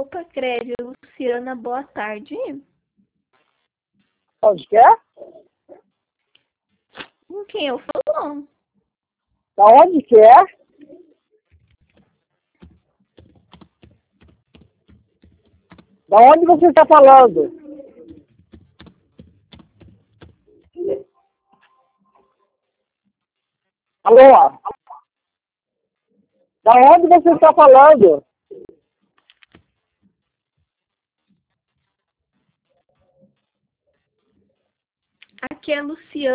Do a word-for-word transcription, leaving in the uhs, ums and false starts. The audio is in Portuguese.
Opa, Crédio, Luciana, boa tarde. Onde que é? Com quem eu falo? Da onde que é? Da onde você está falando? Alô? Da onde você está falando? Aqui é Luciana.